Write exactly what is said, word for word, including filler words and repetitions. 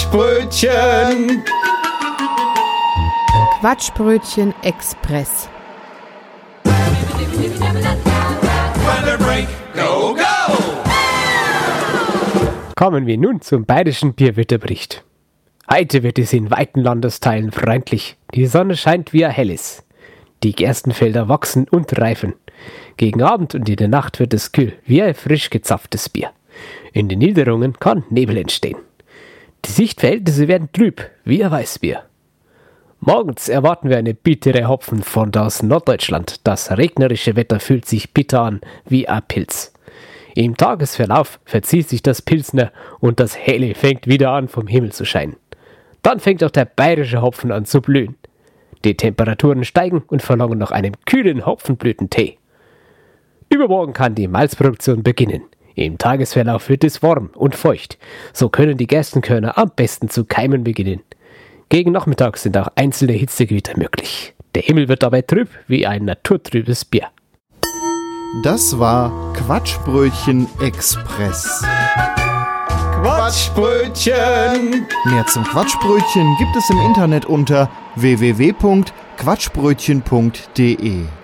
Quatschbrötchen. Quatschbrötchen Express. Go, go! Kommen wir nun zum bayerischen Bierwetterbericht. Heute wird es in weiten Landesteilen freundlich. Die Sonne scheint wie ein helles. Die Gerstenfelder wachsen und reifen. Gegen Abend und in der Nacht wird es kühl, wie ein frisch gezapftes Bier. In den Niederungen kann Nebel entstehen. Die Sichtverhältnisse werden trüb, wie ein Weißbier. Morgens erwarten wir eine bittere Hopfenfront aus Norddeutschland. Das regnerische Wetter fühlt sich bitter an, wie ein Pilz. Im Tagesverlauf verzieht sich das Pilsner und das Helle fängt wieder an, vom Himmel zu scheinen. Dann fängt auch der bayerische Hopfen an zu blühen. Die Temperaturen steigen und verlangen nach einem kühlen Hopfenblütentee. Übermorgen kann die Malzproduktion beginnen. Im Tagesverlauf wird es warm und feucht. So können die Gerstenkörner am besten zu keimen beginnen. Gegen Nachmittag sind auch einzelne Hitzegewitter möglich. Der Himmel wird dabei trüb wie ein naturtrübes Bier. Das war Quatschbrötchen Express. Quatschbrötchen. Mehr zum Quatschbrötchen gibt es im Internet unter w w w punkt quatschbrötchen punkt d e.